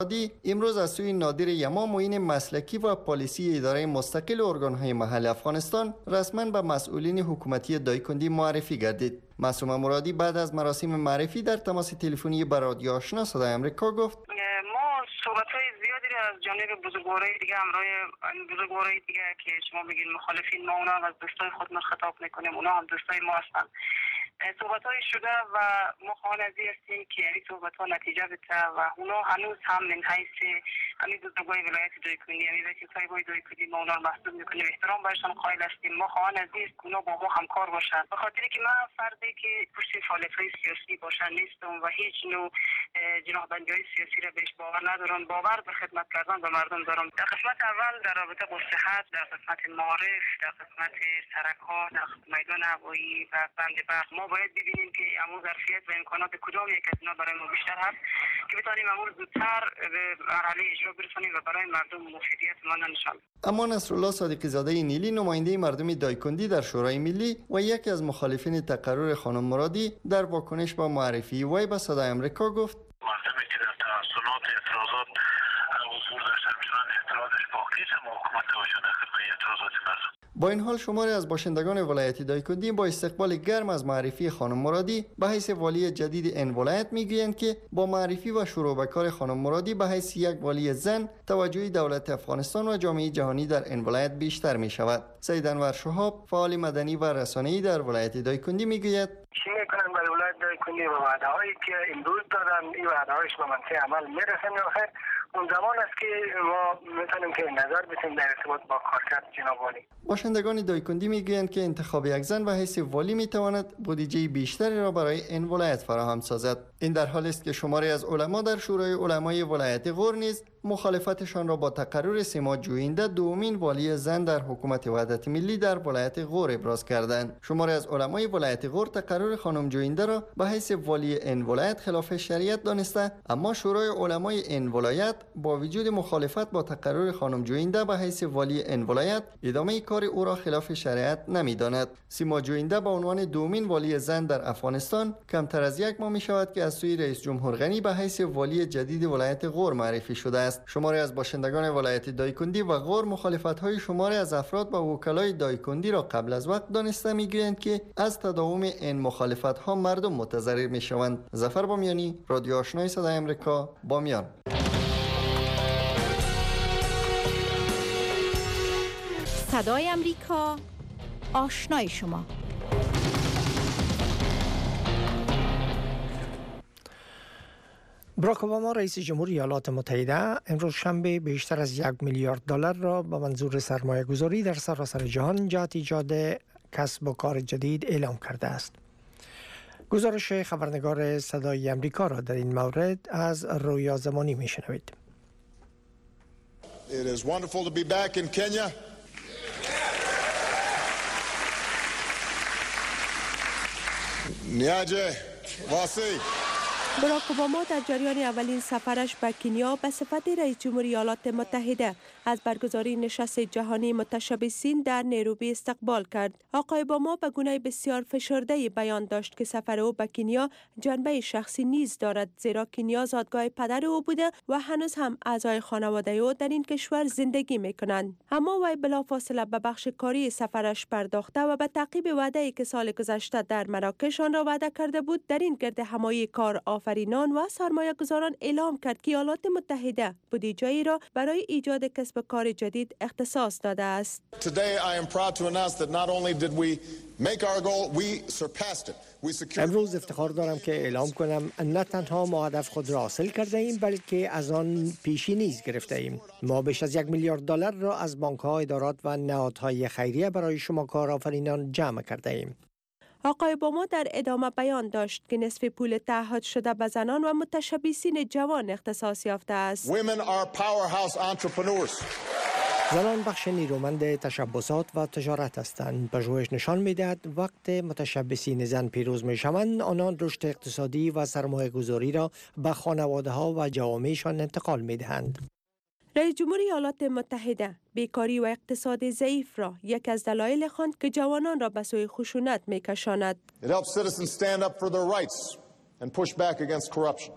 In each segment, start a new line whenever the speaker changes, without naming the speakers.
امروز از سوی نادر یما معین مسلکی و پالیسی اداره مستقل ارگان‌های محل افغانستان رسما به مسئولین حکومتی دایکندی معرفی گردید. معصومه مرادی بعد از مراسم معرفی در تماس تلفنی با رادیو آشنا صدای آمریکا گفت:
ما صحبت‌های زیادی را از جانب بزرگوارای دیگه، همراه بزرگوارای دیگه که شما بگین مخالفین، ما اونا از دوستای خود خطاب میکنیم، اونا هم دوستای ما هستن. صحبت‌های شده و ما خواهان از این هستیم که این صحبت‌ها نتیجه بده و اونا هنوز هم من حیث همین بزرگوارای ولایت دایکنی، همین وکیل‌های دایکنی، ما اونا رو محسوب میکنیم، احترام بهشون قائل هستیم. ما خواهان از این است که اونا با ما همکار باشن، به خاطر که من فردی که پشت فعالیت‌های سیاسی باشن نیستم و هیچ نوع جناح‌بندی‌های سیاسی را بهش باور ندارم. باور به خدمت کردن به مردم دارم. در قسمت اول در رابطه با صحت، در قسمت معارف، در قسمت سرک‌ها، در میدان هوایی و بند برق، ما باید ببینیم که امور ظرفیت و امکانات کدام یک از اینا برای ما بیشتر هست که بتونیم امور زودتر به مرحله اجرا برسونیم و برای مردم مفیدیت ما نشان بدیم.
اما نصرالله صادقی زاده نیلی، نماینده مردم دایکندی در شورای ملی و یکی از مخالفین تقرر خانم مرادی، در واکنش با معرفی وی به صدای آمریکا گفت:
مردمی که در تحصیلات اعتراضات حضور داشتن میشن اعتراضش باقی است، اما حکومت توجه نکرد به اعتراضات مردم.
با این حال شماری از باشندگان ولایت دایکندی با استقبال گرم از معرفی خانم مرادی به حیث والی جدید این ولایت میگویند که با معرفی و شروع به کار خانم مرادی به حیث یک والی زن توجه دولت افغانستان و جامعه جهانی در این ولایت بیشتر می شود. سید انور شهاب، فعال مدنی و رسانه‌ای در ولایت دایکندی میگوید:
چی میکنن برای ولایت دایکندی و وعده‌هایی که امروز دادن، این وعده‌هاش به منطقه عمل میرسن یا خیر؟ اون زمان است که ما میتونیم که نظر بدیم در ارتباط با کارکرد جناب والی.
باشندگان دایکندی میگویند که انتخاب یک زن به حیث والی میتواند بودجه بیشتری را برای این ولایت فراهم سازد. این در حالی است که شماری از علما در شورای علمای ولایت غور نیز مخالفتشان را با تقرر سیما جوینده دومین والی زن در حکومت وحدت ملی در ولایت غور ابراز کردند. شماری از علمای ولایت غور تقرر خانم جوینده را به حیث والی این ولایت خلاف شریعت دانسته، اما شورای علمای این ولایت با وجود مخالفت با تقرر خانم جوینده به حیث والی این ولایت ادامه کار او را خلاف شریعت نمی‌داند. سیما جوینده به عنوان دومین والی زن در افغانستان کمتر از یک ماه می شود که از سوی رئیس جمهور غنی به حیث والی جدید ولایت غور معرفی شده است. شماری از باشندگان ولایت دایکندی و غور مخالفت‌های شماری از افراد با وکلای دایکندی را قبل از وقت دانسته می‌گویند که از تداوم این مخالفت‌ها مردم متضرر می‌شوند. ظفر بامیانی، رادیو آشنای صدای آمریکا، بامیان.
صدای آمریکا، آشنای شما.
باراک اوباما رئیس جمهوری ایالات متحده امروز شنبه بیشتر از $1 میلیارد را به منظور سرمایه گذاری در سراسر جهان جهت ایجاد کسب و کار جدید اعلام کرده است. گزارش خبرنگار صدای آمریکا را در این مورد از رویا زمانی میشنوید.
It is wonderful to be back in Kenya. نیاجه واسی.
باراک اوباما در جریان اولین سفرش به کنیا به صفت رئیس جمهوری ایالات متحده از برگزاری نشست جهانی متشبثین در نیروبی استقبال کرد. آقای اوباما به گونه بسیار فشرده بیان داشت که سفر او به کنیا جنبه شخصی نیز دارد، زیرا کنیا زادگاه پدر او بوده و هنوز هم اعضای خانواده او در این کشور زندگی می‌کنند. اما وی بلافاصله به بخش کاری سفرش پرداخته و به تعقیب وعده‌ای که سال گذشته در مراکش آن را وعده کرده بود، در این گرد همایی کار آفرینان و سرمایه‌گذاران اعلام کرد که ایالات متحده بودجه‌ای را برای ایجاد کسب و کار جدید اختصاص داده است.
Today I am proud to announce that not only did we make our goal, we surpassed it.
امروز افتخار دارم که اعلام کنم نه تنها ما هدف خود را حاصل کرده ایم بلکه از آن پیشی نیز گرفته ایم. ما بیش از $1 میلیارد را از بانک‌ها، ادارات و نهادهای خیریه برای شما کارآفرینان جمع کرده ایم.
آقای اوباما در ادامه بیان داشت که نصف پول تعهد شده به زنان و متشبثین جوان اختصاص یافته است.
Women are powerhouse entrepreneurs.
زنان بخش نیرومند تشبثات و تجارت هستند. پژوهش نشان می‌دهد وقت متشبثین زن پیروز می‌شوند، آنان رشد اقتصادی و سرمایه‌گذاری را به خانواده‌ها و جوامعشان انتقال می‌دهند.
رئیس جمهوری ایالات متحده بیکاری و اقتصاد ضعیف را یکی از دلایل خواند که جوانان را به سوی خشونت می‌کشاند.
It helps citizens stand up for their rights and push back against corruption.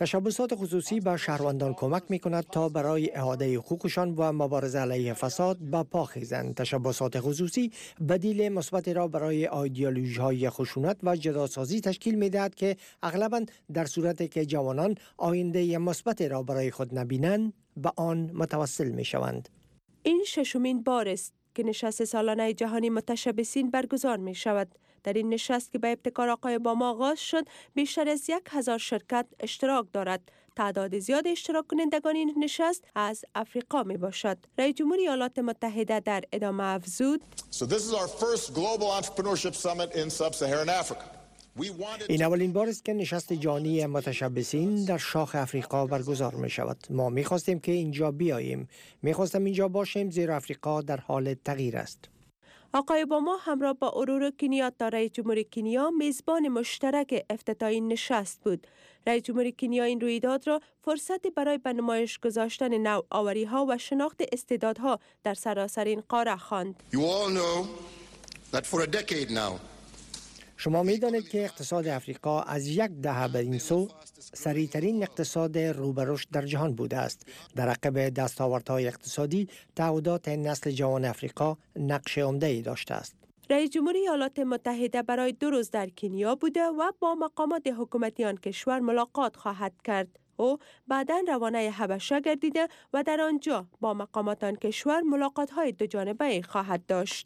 تشبسات خصوصی به شهروندان کمک می کند تا برای اعاده حقوقشان و مبارزه علیه فساد به پا خیزند. تشبسات خصوصی بدیل مثبت را برای ایدئولوژی‌های خشونت و جداسازی تشکیل می دهد که اغلباً در صورتی که جوانان آینده مثبت را برای خود نبینند به آن متوسل می شوند.
این ششمین بار است که نشست سالانه جهانی متشبثین برگزار می شود. در این نشست که به ابتکار آقای اوباما آغاز شد، بیشتر از 1000 شرکت اشتراک دارد. تعداد زیاد اشتراک کنندگان این نشست از افریقا می باشد. رئیس جمهوری ایالات متحده در ادامه افزود:
So this is our first global entrepreneurship summit in sub-Saharan Africa.
این اولین بار است که نشست جهانی متشبثین در شاخ افریقا برگزار می شود. ما می خواستیم که اینجا بیاییم. می خواستم اینجا باشیم زیرا افریقا در حال تغییر است.
آقای اوباما همراه با اورورو کنیاتا رئیس جمهوری کنیا میزبان مشترک افتتاح نشست بود. رئیس جمهوری کنیا این رویداد را فرصتی برای به نمایش گذاشتن نوآوری‌ها و شناخت استعدادها در سراسر این قاره خواند.
You all know that for a decade now
شما می دانید که اقتصاد افریقا از یک دهه به این سو سریعترین اقتصاد رو به رشد در جهان بوده است. در عقب دستاوردهای اقتصادی، تعهدات نسل جوان افریقا نقش عمده‌ای داشته است.
رئیس جمهوری ایالات متحده برای 2 روز در کنیا بوده و با مقامات حکومتی آن کشور ملاقات خواهد کرد. او بعداً روانه حبشه گردیده و در آنجا با مقامات آن کشور ملاقات‌های دوجانبه خواهد داشت.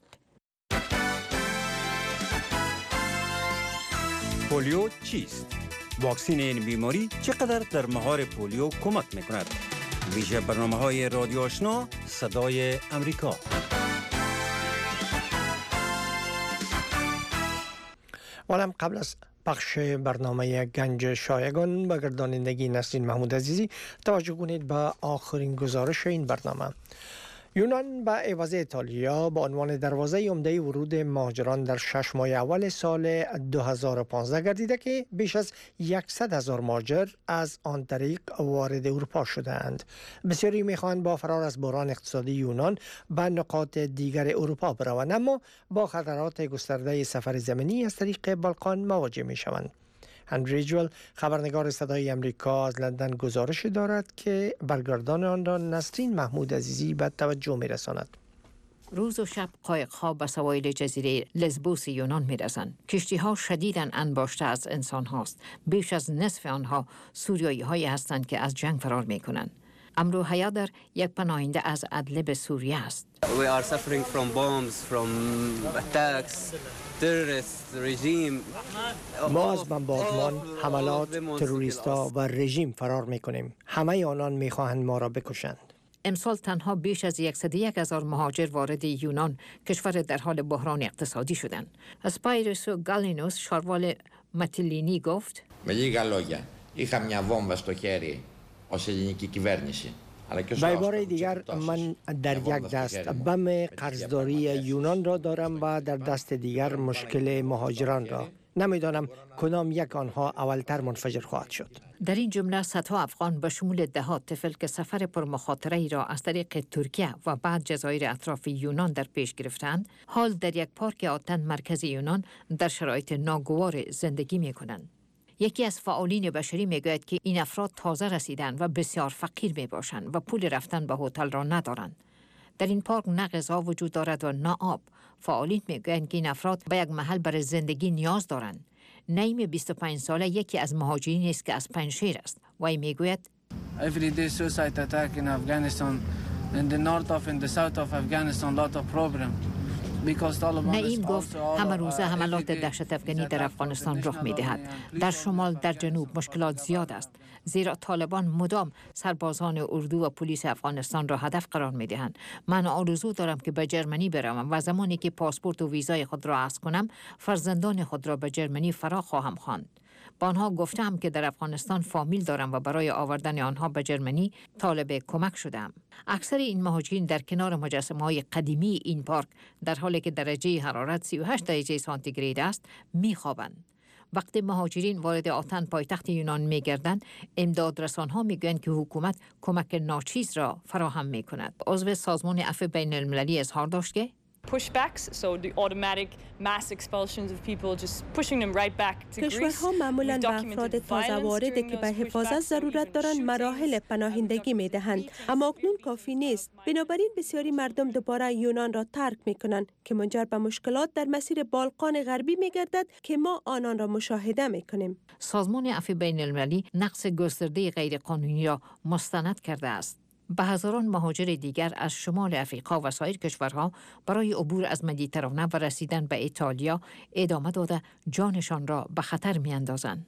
پولیو چیست؟ واکسین این بیماری چقدر در مهار پولیو کمک میکند؟ ویژه برنامه‌های رادیو آشنا صدای امریکا.
ولم قبل از پخش برنامه گنج شایگان به گردانندگی نسرین محمود عزیزی توجه کنید به آخرین گزارش این برنامه. یونان به عوض ایتالیا به عنوان دروازه عمده ورود مهاجران در 6 ماه اول سال 2015 گردیده که بیش از 100,000 مهاجر از آن طریق وارد اروپا شدند. بسیاری می‌خواهند با فرار از بحران اقتصادی یونان به نقاط دیگر اروپا بروند، اما با خطرات گسترده سفر زمینی از طریق بالکان مواجه می‌شوند. هنری جول خبرنگار صدای امریکا از لندن گزارش دارد که برگردان آن را نسرین محمود عزیزی به توجه می‌رساند.
روز و شب قایق‌ها به سواحل جزیره لزبوس یونان می‌رسند. کشتی‌ها شدیداً انباشته از انسان هاست. بیش از نصف آنها سوریایی‌هایی هستند که از جنگ فرار می‌کنند. امرو حیادر یک پناهنده از ادلب سوریه است.
We are suffering from bombs, from attacks, terrorist regime.
ما از بمباردمان، حملات، تروریست‌ها و رژیم فرار می‌کنیم. همه آنان می‌خواهند ما را بکشند.
امسال تنها بیش از 101,000 مهاجر وارد یونان، کشور در حال بحران اقتصادی شدند. اسپایروسو گالینوس شاروال ماتیلینی گفت:
Με λίγα λόγια, είχα μια βόμβα στο χέρι ως ελληνική κυβέρνηση.
به بار دیگر من در یک دست بم قرضداری یونان را دارم و در دست دیگر مشکل مهاجران را. نمیدانم کدام یک آنها اولتر منفجر خواهد شد.
در این جمله صدها افغان به شمول دهات طفل که سفر پرمخاطره را از طریق ترکیه و بعد جزایر اطراف یونان در پیش گرفتند، حال در یک پارک آتن مرکز یونان در شرایط ناگوار زندگی می کنند. یکی از فعالین بشری میگوید که این افراد تازه رسیدند و بسیار فقیر می باشند و پول رفتن به هتل را ندارند. در این پارک نه غذا وجود دارد و نه آب. فعالین میگویند که این افراد به یک محل برای زندگی نیاز دارند. نعیم 25 ساله یکی از مهاجرین است که از پنجشیر است. وی میگوید:
Every day suicide attack in Afghanistan, in the north of and the south of Afghanistan, lot of problem.
نعیم گفت همه روزه حملات دهشت افغانی در افغانستان رخ می دهد. در شمال، در جنوب مشکلات زیاد است، زیرا طالبان مدام سربازان اردو و پلیس افغانستان را هدف قرار می دهند. من آرزو دارم که به جرمنی بروم و زمانی که پاسپورت و ویزای خود را عوض کنم، فرزندان خود را به جرمنی فرا خواهم خواند. با آنها گفتم که در افغانستان فامیل دارم و برای آوردن آنها به جرمنی طالب کمک شدم. اکثر این مهاجرین در کنار مجسمه‌های قدیمی این پارک در حالی که درجه حرارت 38 درجه سانتیگراد است می‌خوابند. وقتی مهاجرین وارد آتن پایتخت یونان می‌گردند، امدادرسان‌ها می‌گویند که حکومت کمک ناچیز را فراهم می‌کند. عضو سازمان عفو بین‌المللی اظهار داشت که
pushbacks, so the automatic mass expulsions of people, just pushing them right back to Greece.
کشورها معمولاً به افراد تازه وارده که به حفاظت ضرورت دارند مراحل پناهندگی می‌دهند، اما اکنون کافی نیست. بنابراین بسیاری مردم دوباره یونان را ترک می‌کنند که منجر به مشکلات در مسیر بالقان غربی می‌گردد که ما آنان را مشاهده می‌کنیم.
سازمان عفو بین‌المللی نقص گسترده غیرقانونی را مستند کرده است. به هزاران مهاجر دیگر از شمال افریقا و سایر کشورها برای عبور از مدیترانه و رسیدن به ایتالیا ادامه داده جانشان را به خطر می‌اندازند.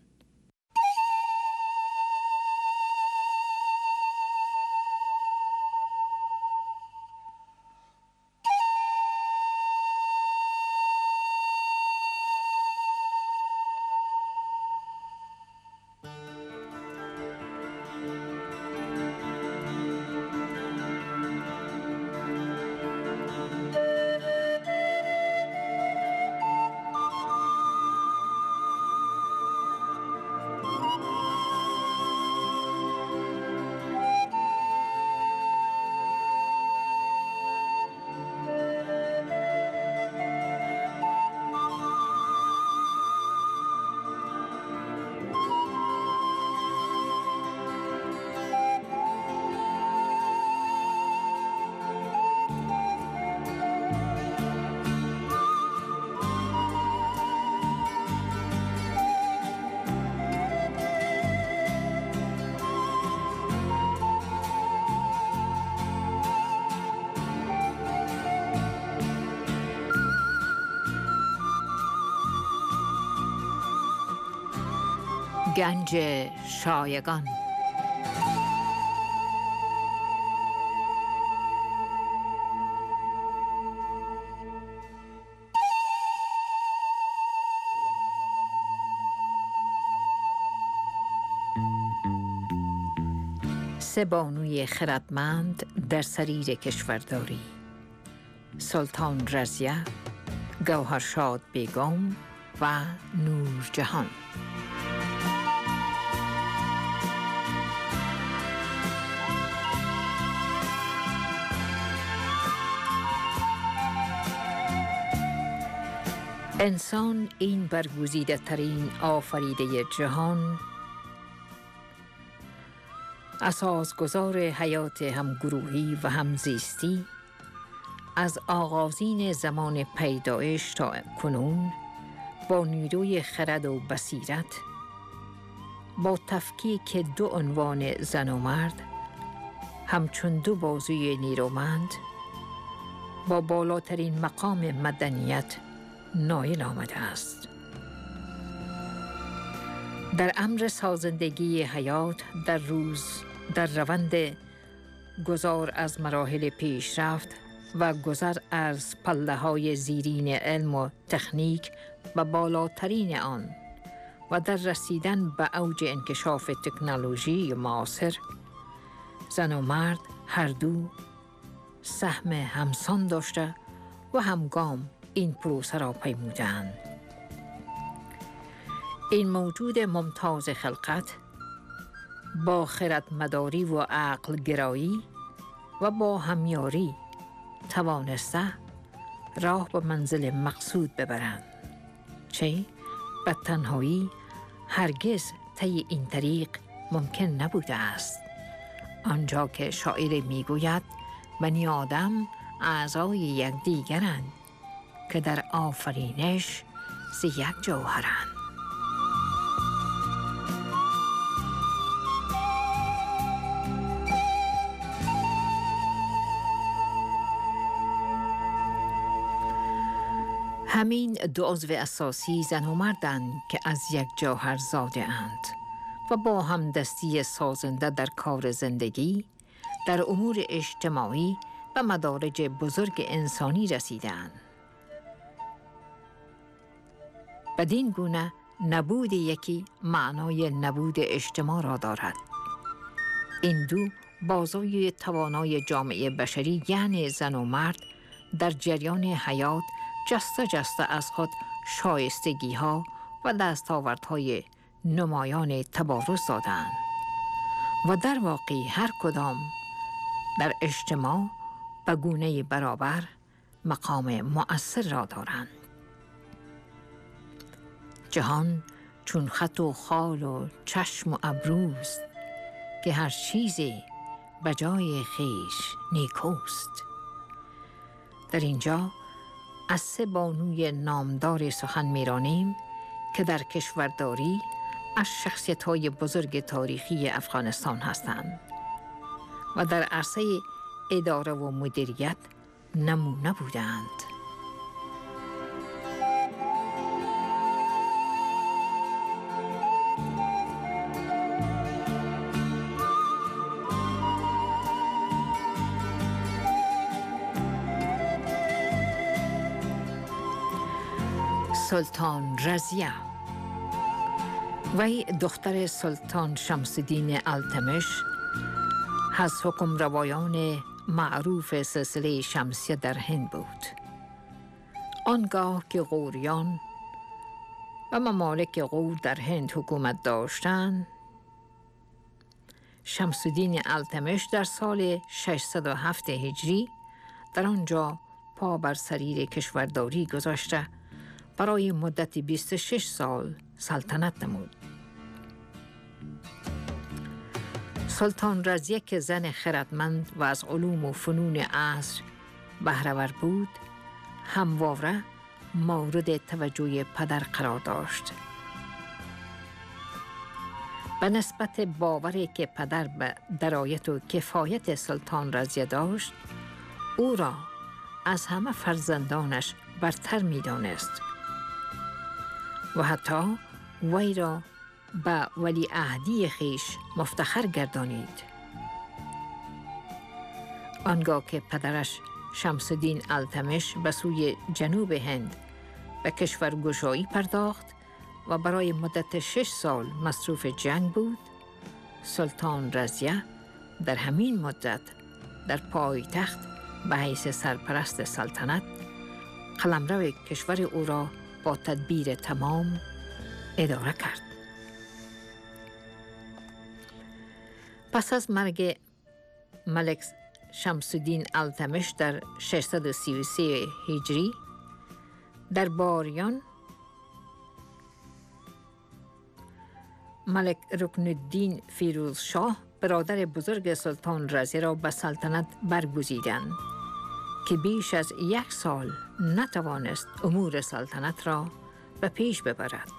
گنج شایگان. سه بانوی خردمند در سریر کشورداری: سلطان رضیه، گوهرشاد بیگم و نور جهان. انسان این برگزیده ترین آفریده جهان، اساسگزار حیات همگروهی و همزیستی، از آغازین زمان پیدایش تا کنون با نیروی خرد و بصیرت، با تفکیک دو عنوان زن و مرد همچون دو بازوی نیرومند، با بالاترین مقام مدنیت نایل آمده است. در امر سازندگی حیات در روند گذار از مراحل پیشرفت و گذر از پله‌های زیرین علم و تکنیک و بالاترین آن و در رسیدن به اوج انکشاف تکنولوژی معاصر، زن و مرد هر دو سهم همسان داشته و همگام این پروسه را پیمودند. این موجود ممتاز خلقت با خردمداری و عقل گرایی و با همیاری توانسته راه به منزل مقصود ببرند، چه به تنهایی هرگز طی این طریق ممکن نبوده است. آنجا که شاعر میگوید بنی آدم اعضای یکدیگرند که در آفرینش ز یک جوهرند. همین دو عضو اساسی زن و مردند که از یک جوهر زاده اند و با همدستی سازنده در کار زندگی، در امور اجتماعی و مدارج بزرگ انسانی رسیدند. بدین گونه نبود یکی معنای نبود اجتماع را دارد. این دو بازوی توانای جامعه بشری یعنی زن و مرد در جریان حیات جسته از خود شایستگی ها و دستاوردهای نمایان تبارز دادند و در واقع هر کدام در اجتماع به گونه برابر مقام مؤثر را دارند. جهان چون خط و خال و چشم و ابروست که هر چیزی به جای خویش نیکوست. در اینجا از 3 بانوی نامدار سخن می‌رانیم که در کشورداری از شخصیت‌های بزرگ تاریخی افغانستان هستند و در عرصه اداره و مدیریت نمونه بودند. سلطان رضیه وی دختر سلطان شمس الدین التمش از حکمروایان معروف سلسله شمسیه در هند بود. آنگاه که غوریان و ممالک غور در هند حکومت داشتند، شمس الدین التمش در سال 607 هجری در آنجا پا بر سریر کشورداری گذاشته برای مدت 26 سال سلطنت نمود. سلطان رضیه که زن خردمند و از علوم و فنون عصر بهره‌ور بود، همواره مورد توجه پدر قرار داشت. به نسبت باوری که پدر به درایت و کفایت سلطان رضیه داشت، او را از همه فرزندانش برتر می دانست و حتی وی را به ولیعهدی خویش مفتخر گردانید. آنگاه که پدرش شمس الدین التمش به سوی جنوب هند به کشورگشایی پرداخت و برای مدت 6 سال مصروف جنگ بود، سلطان رضیه در همین مدت در پایتخت به حیث سرپرست سلطنت قلمرو کشور او را با تدبیر تمام اداره کرد. پس از مرگ ملک شمس الدین التمش در 633 هجری، درباریان ملک رکن الدین فیروز شاه برادر بزرگ سلطان رضیه را به سلطنت برگزیدند که بیش از 1 سال نتوانست امور سلطنت را به پیش ببرد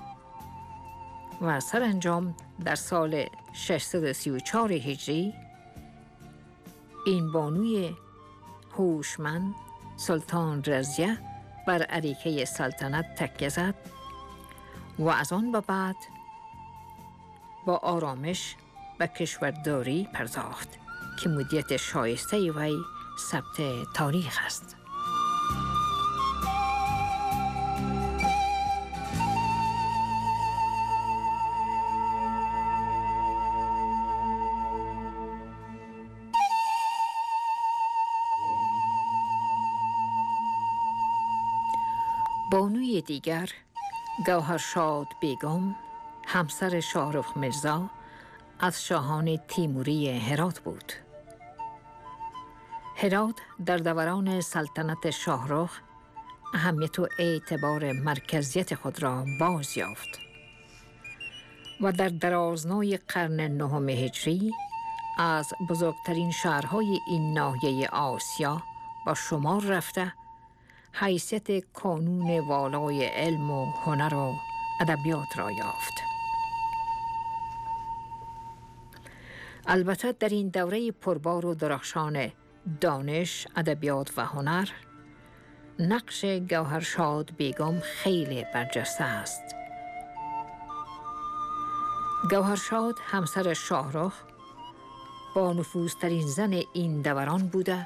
و سرانجام در سال 634 هجری این بانوی هوشمند سلطان رضیه بر اریکه سلطنت تکیه زد و از آن به بعد با آرامش به کشورداری پرداخت که مدت شایسته وی ثبت تاریخ است. بانوی دیگر گوهرشاد بیگم همسر شاهرخ میرزا از شاهان تیموری هرات بود. هرات در دوران سلطنت شاهرخ اهمیت و اعتبار مرکزیت خود را باز یافت و در درازنای قرن 9 هجری از بزرگترین شهرهای این ناحیه آسیا با شمار رفته حیثیت کانون والای علم و هنر و ادبیات را یافت. البته در این دوره پربار و درخشان دانش، ادبیات و هنر نقش گوهرشاد بیگم خیلی برجسته است. گوهرشاد همسر شاهرخ با نفوذترین زن این دوران بوده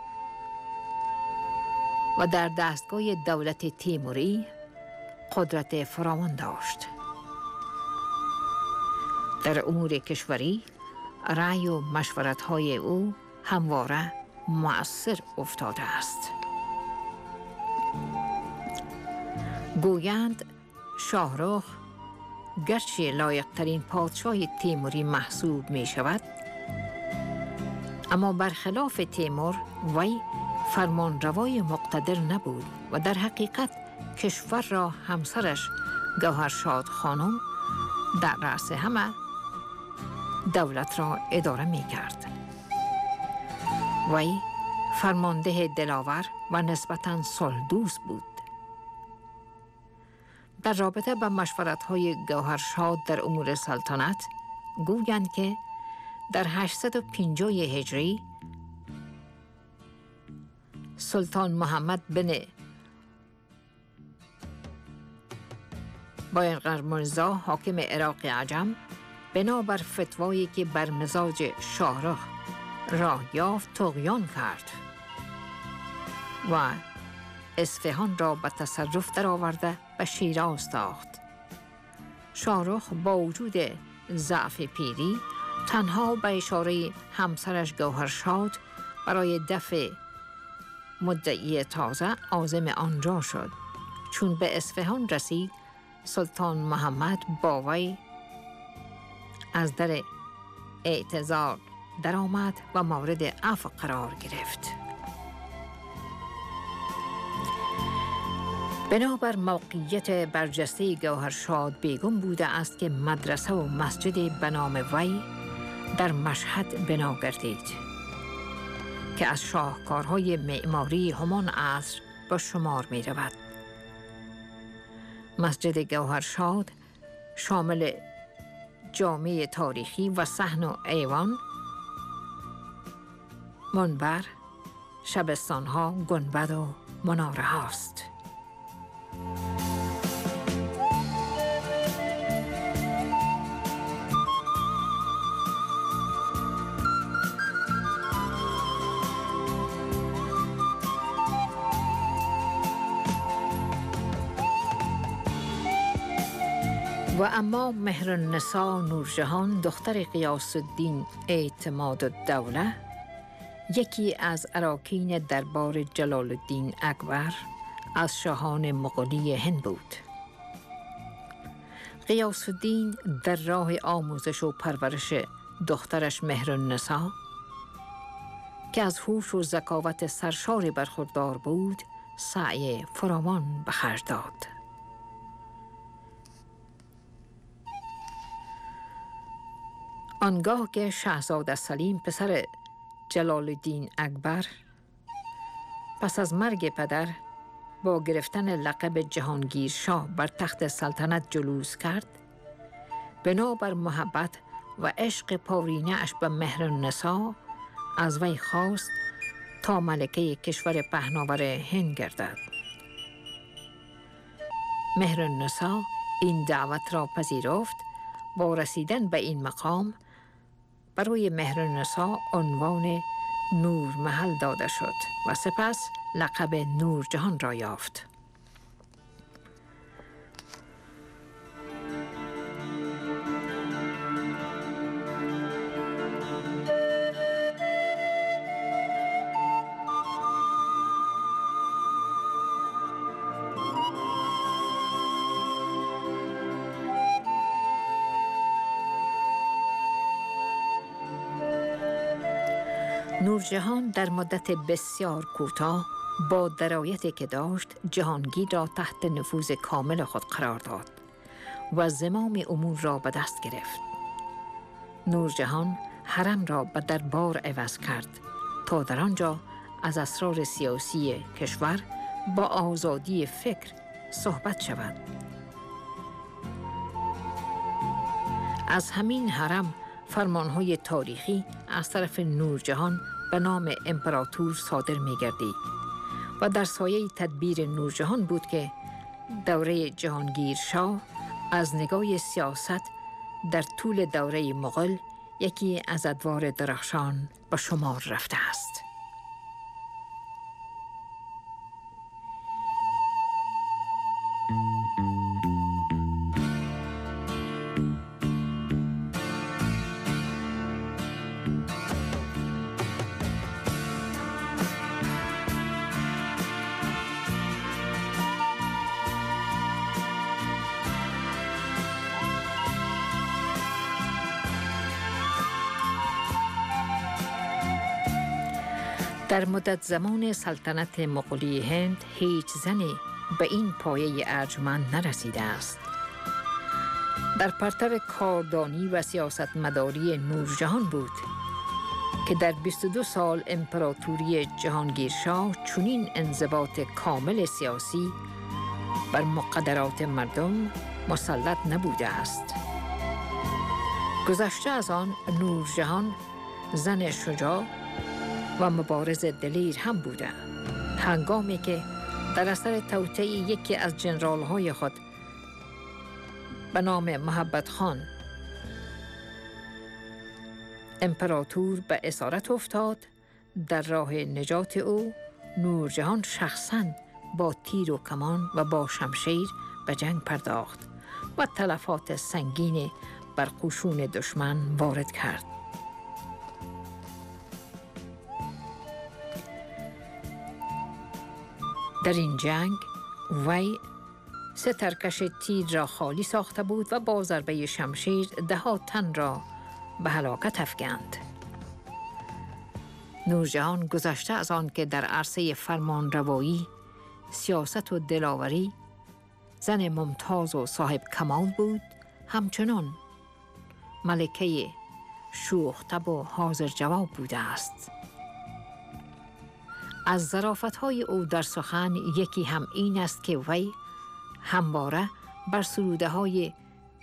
و در دستگاه دولت تیموری قدرت فراوان داشت. در امور کشوری رأی و مشورت‌های او همواره مؤثر افتاده است. گویند شاهرخ گرچه لایق‌ترین پادشاه تیموری محسوب می شود، اما برخلاف تیمور وی فرمانروای مقتدر نبود و در حقیقت کشور را همسرش گوهرشاد خانم در رأس همه دولت را اداره می کرد. وی فرمانده دلاور و نسبتاً صلح‌دوست بود. در رابطه با مشورت‌های گوهرشاد در امور سلطنت گویند که در 850 هجری سلطان محمد بن بایقرمرزا حاکم عراق عجم بنابر فتوایی که بر مزاج شاهرخ راه یافت طغیان کرد و اصفهان را به تصرف درآورده به شیراز تاخت. شاهرخ با وجود ضعف پیری تنها به اشاره همسرش گوهرشاد برای دفع مدعی تازه عازم آنجا شد. چون به اصفهان رسید سلطان محمد با وی از در اعتذار درآمد و مورد عفو قرار گرفت. بنابر موقعیت برجسته گوهرشاد بیگم بوده است که مدرسه و مسجد به نام وی در مشهد بنا گردید که از شاهکارهای معماری همان عصر به شمار می رود. مسجد گوهرشاد شامل جامع تاریخی و صحن و ایوان، منبر، شبستان‌ها، گنبد و مناره هاست. و اما مهرالنساء نورجهان دختر غیاث الدین اعتمادالدوله یکی از اراکین دربار جلال الدین اکبر از شاهان مغولی هند بود. غیاث الدین در راه آموزش و پرورش دخترش مهرالنساء که از هوش و ذکاوت سرشاری برخوردار بود سعی فراوان به خرج داد. آنگاه که شاهزاده سلیم پسر جلال الدین اکبر پس از مرگ پدر با گرفتن لقب جهانگیر شاه بر تخت سلطنت جلوس کرد، بنابر محبت و عشق پارینه اش به مهرالنساء از وی خواست تا ملکه کشور پهناور هند گردد. مهرالنساء این دعوت را پذیرفت. با رسیدن به این مقام برای مهرالنساء عنوان نور محل داده شد و سپس لقب نورجهان را یافت. نورجهان در مدت بسیار کوتاه با درایتی که داشت جهانگیر را تحت نفوذ کامل خود قرار داد و زمام امور را به دست گرفت. نورجهان حرم را به دربار عوض کرد تا در آنجا از اسرار سیاسی کشور با آزادی فکر صحبت شود. از همین حرم فرمانهای تاریخی از طرف نورجهان به نام امپراتور صادر می گردید و در سایه تدبیر نورجهان بود که دوره جهانگیر شاه از نگاه سیاست در طول دوره مغل یکی از ادوار درخشان به شمار رفته است. در مدت زمان سلطنت مغولی هند هیچ زنی به این پایه ارجمند نرسیده است. در پرتو کاردانی و سیاستمداری نورجهان بود که در 22 سال امپراتوری جهانگیرشاه چنین انضباط کامل سیاسی بر مقدرات مردم مسلط نبوده است. گذشته از آن نورجهان زن شجاع و مبارز دلیر هم بوده، هنگامی که در اثر توطئه یکی از جنرال‌های خود به نام محبت خان امپراتور به اسارت افتاد، در راه نجات او نورجهان شخصاً با تیر و کمان و با شمشیر به جنگ پرداخت و تلفات سنگین بر قشون دشمن وارد کرد. در این جنگ وی 3 ترکش تیر را خالی ساخته بود و با ضربه شمشیر 10 تن را به هلاکت افکند. نورجهان گذشته از آن که در عرصه فرمانروایی، سیاست و دلاوری زن ممتاز و صاحب کمال بود، همچنان ملکه شوخ‌طبع و حاضر جواب بوده است. از ظرافت‌های او در سخن یکی هم این است که وی همواره بر سروده‌های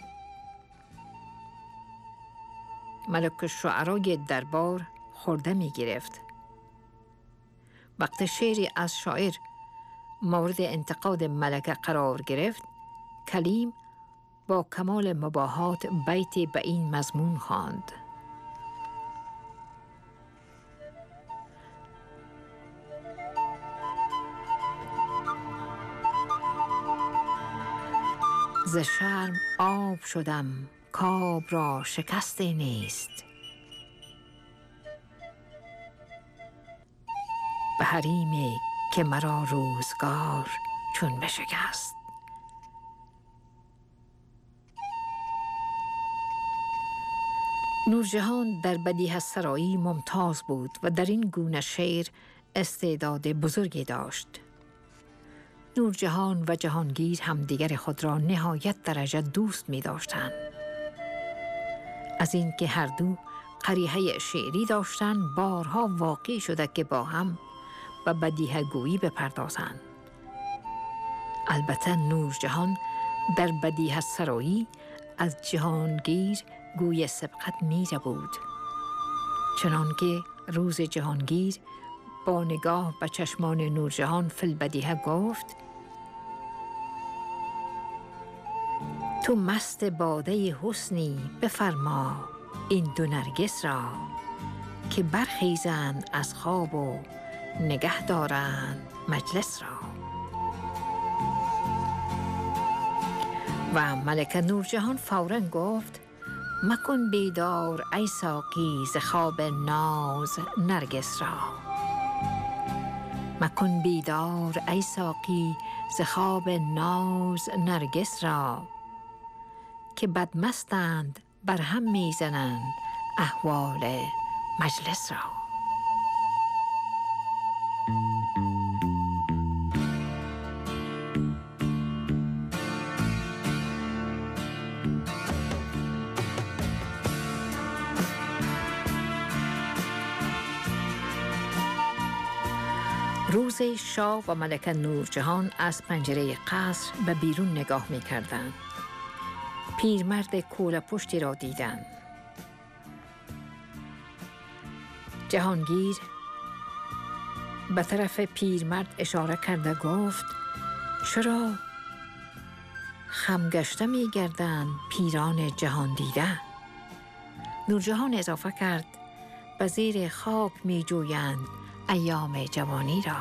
ملک الشعرای دربار خورده می گرفت. وقت شعری از شاعر مورد انتقاد ملکه قرار گرفت، کلیم با کمال مباهات بیتی به این مضمون خواند: ز شرم آب شدم کآب را شکسته نیست، به حریمی که مرا روزگار چون بشکست. نورجهان در بدیهه سرایی ممتاز بود و در این گونه شعر استعداد بزرگی داشت. نورجهان و جهانگیر همدیگر خود را نهایت درجه دوست می داشتند. از این که هر دو قریحه شعری داشتند، بارها واقع شده که با هم به بدیهه گویی بپردازند. البته نورجهان در بدیهه سرایی از جهانگیر گوی سبقت میره بود، چنان که روز جهانگیر با نگاه به چشمان نورجهان فی البدیهه گفت: تو مست باده حسنی بفرما این 2 نرگس را، که برخیزند از خواب و نگه دارند مجلس را. و ملکه نورجهان فوراً گفت: مکن بیدار ای ساقی ز خواب ناز نرگس را، مکن بیدار ای ساقی ز خواب ناز نرگس را، که بدمستند بر هم میزنند احوال مجلس را. روزی شاه و ملکه نورجهان از پنجره قصر به بیرون نگاه می کردند. پیرمرد کوله پشتی را دیدند. جهانگیر به طرف پیرمرد اشاره کرده گفت: چرا خمگشته می گردند پیران جهان دیده؟ نورجهان اضافه کرد: به زیر خاک می جویند ایام جوانی را.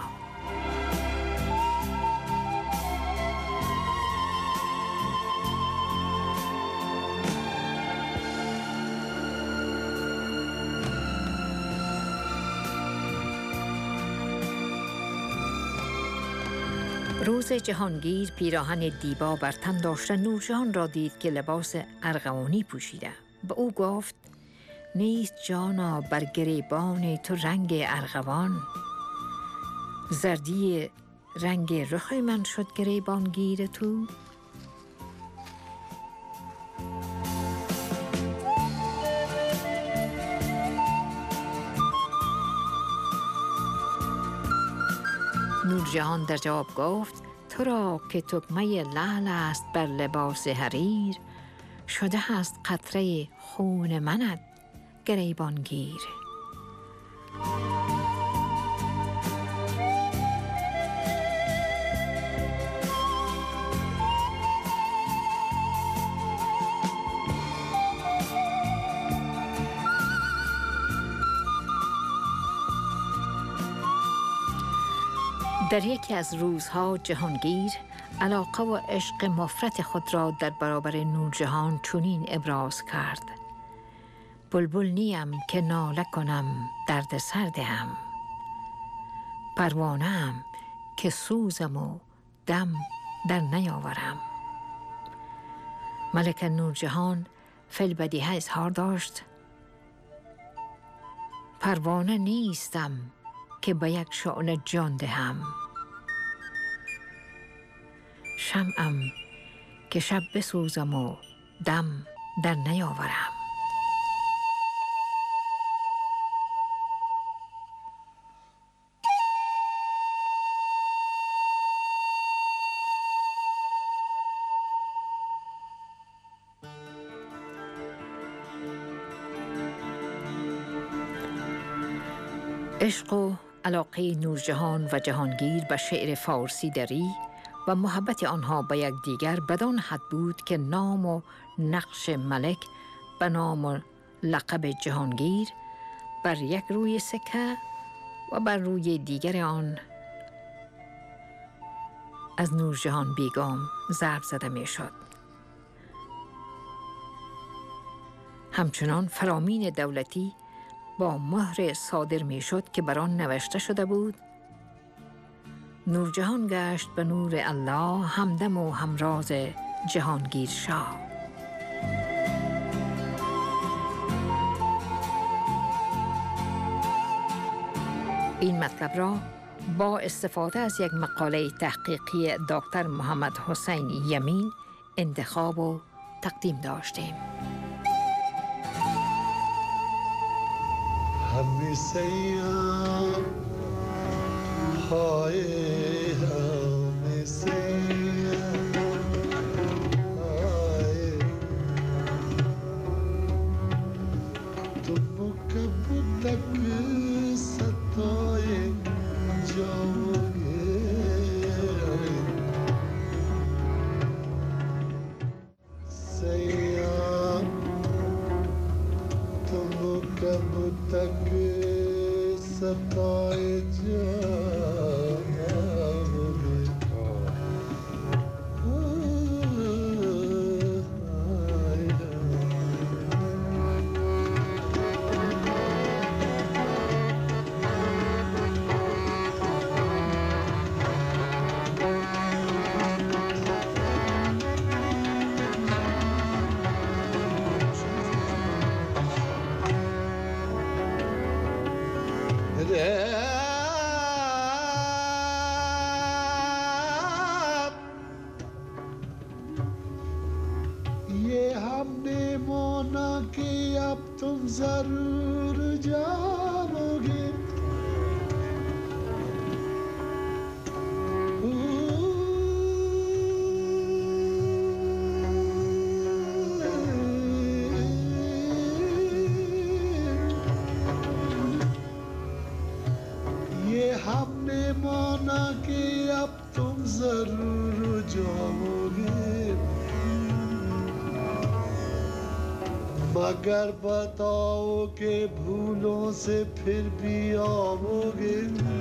روز جهانگیر پیراهن دیبا بر تن داشته نورجهان را دید که لباس ارغوانی پوشیده. به او گفت: نیست جانا بر گریبان تو رنگ ارغوان؟ زردی رنگ رخ من شد گریبانگیر تو. نورجهان در جواب گفت تو را که تکمه لعل است بر لباس حریر، شده است قطره خون منت گریبانگیر. در یکی از روزها جهانگیر علاقه و عشق مفرط خود را در برابر نورجهان چنین ابراز کرد: بلبل نیم که ناله کنم درد سردم، پروانه‌ام که سوزم و دم در نیاورم. ملک نورجهان فی البدیهه اظهار داشت: پروانه نیستم که به یک شعله جان دهم، شمعم که شب بسوزم و دم در نیاورم. عشق و علاقه نورجهان و جهانگیر به شعر فارسی دری و محبت آنها به یکدیگر بدان حد بود که نام و نقش ملک به نام و لقب جهانگیر بر یک روی سکه و بر روی دیگر آن از نورجهان بیگم ضرب زده می شد. همچنان فرامین دولتی با مهر صادر می شد که بر آن نوشته شده بود: نورجهان گشت به نور الله، همدم و همراز جهانگیر شاه. این مطلب را با استفاده از یک مقاله تحقیقی دکتر محمد حسین یمین انتخاب و تقدیم داشتیم.
मगर बताओ कि भूलों से फिर भी आओगे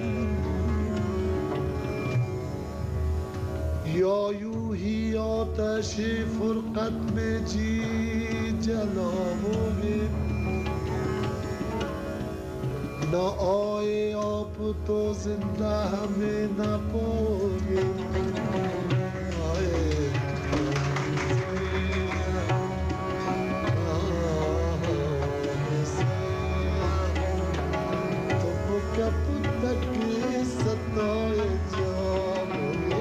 या यूं ही आतिश फुरकत में जी जलाओगे। न आए आप तो जिंदा हमें न पाओगे। Puta que ستای جامعه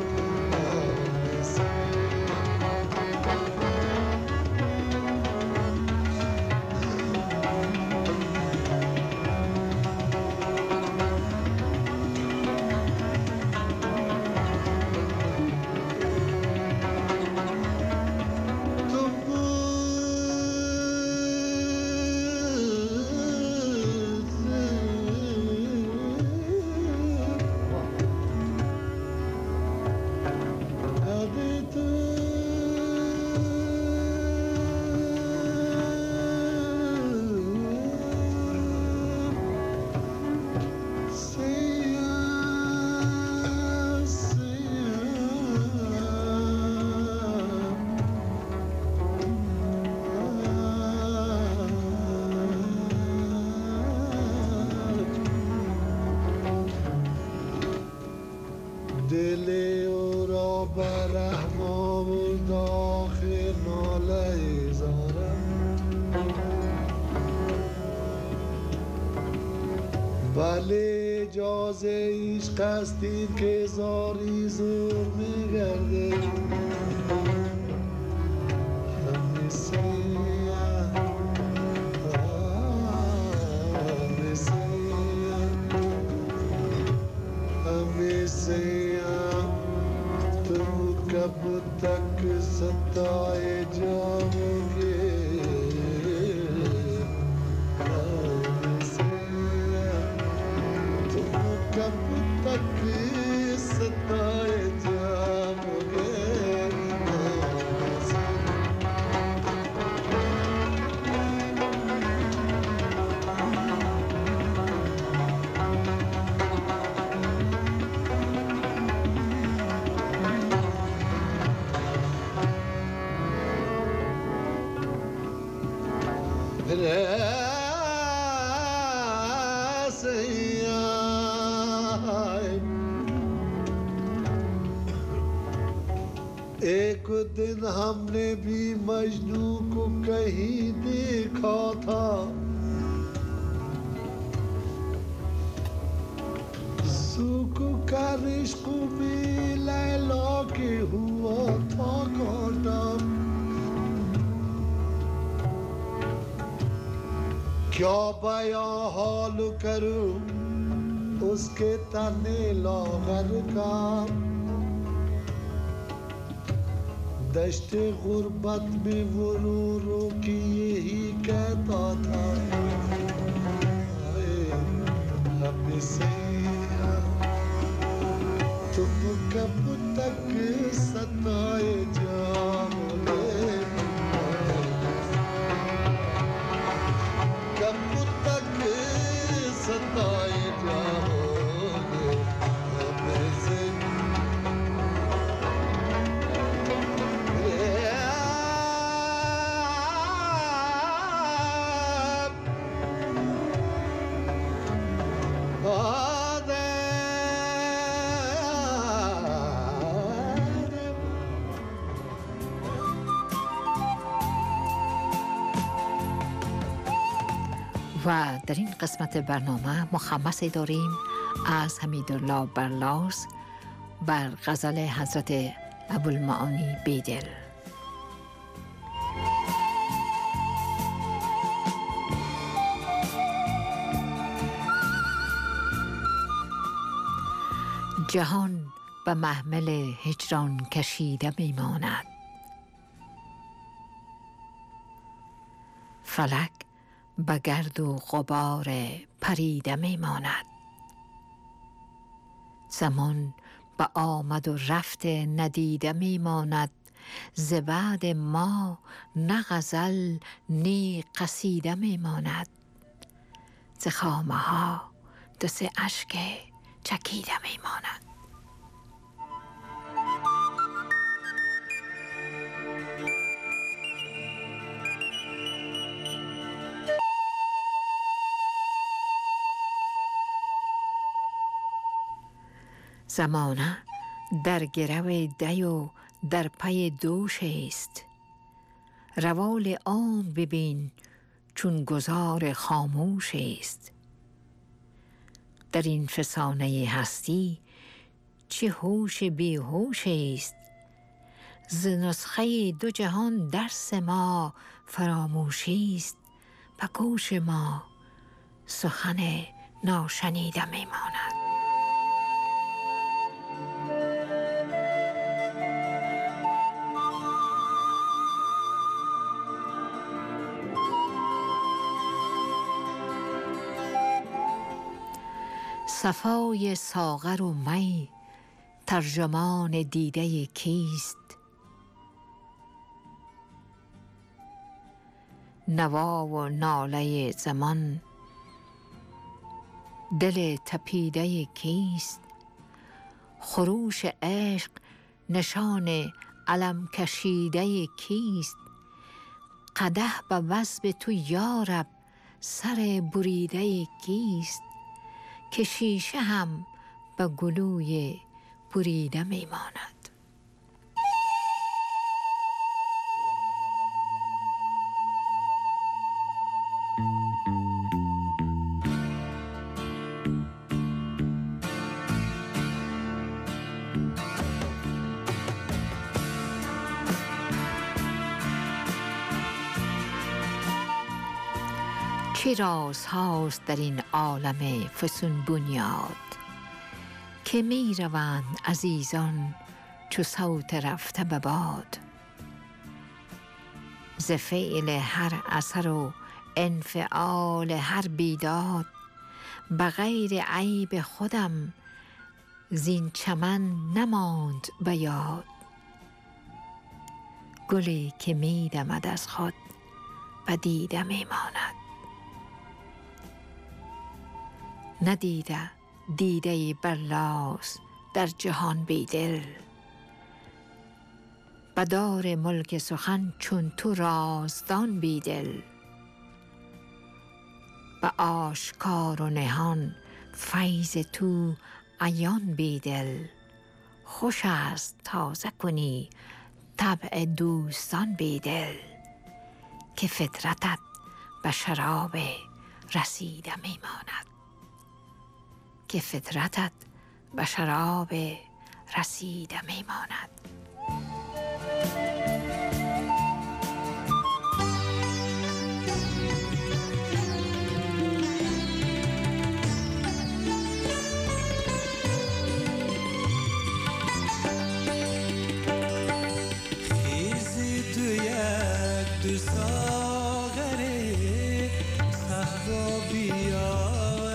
ولی اجازه عشق هستید که زاری زور میگرده تو کب تک ستائے جاؤ گے कब तक सताए जाओगे एक दिन हमने भी मजनू को कहीं देखा था सुकू का इश्क में लैला के हुआ था कांटा क्या बयां हाल करूं उसके तने लागर का दश्ते गुर्बत में वो रो रो के यही कहता था हमसे तुम कब तक सताए जाओगे कब तक सताए जाओगे हमसे
و در این قسمت برنامه مخمسی داریم از حمیدالله برلاس بر غزل حضرت ابوالمعانی بیدل. جهان به محمل هجران کشیده میماند فلک به گرد و غبار پریده میماند زمان به آمد و رفت ندیده میماند ز بعد ما نه غزل نی قصیده میماند ز خامه ها دو سه اشک چکیده میماند. زمانه در گرو دی و در پی دوش است روال عام ببین چون گذار خاموش است در این فسانه هستی چه هوش بی هوش است. ز نسخه دو جهان درس ما فراموشی است. به گوش ما سخن ناشنیده میماند. صفای ساغر و می ترجمان دیده کیست؟ نوا و ناله زمان دل تپیده کیست؟ خروش عشق نشان علم کشیده کیست؟ قدح به وثب تو یارب سر بریده کیست؟ که شیشه هم به گلوی بریده میماند. چه راز هاست در این عالم فسون بنیاد که می روند عزیزان چو صوت رفته به باد. ز فعل هر اثر و انفعال هر بیداد به غیر عیب خودم زین چمن نماند به یاد. گلی که می دمد از خود به دیده می ماند. ندیده دیده برلاس در جهان بیدل. بدار ملک سخن چون تو رازدان بیدل. به آشکار و نهان فیض تو عیان بیدل. خوش است تازه کنی طبع دوستان بیدل. که فطرتت به شراب رسیده میماند. که فطرتت به شراب رسیده میماند.
خیزی تو یک دو ساغره صحرا بیا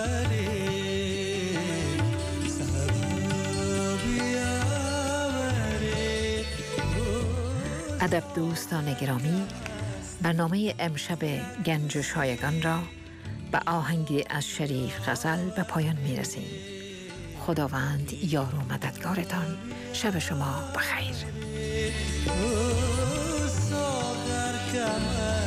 ادب دوستان گرامی، برنامه امشب گنج و شایگان را به آهنگی از شریف غزل به پایان می رسیم. خداوند یار و مددگارتان. شب شما بخیر.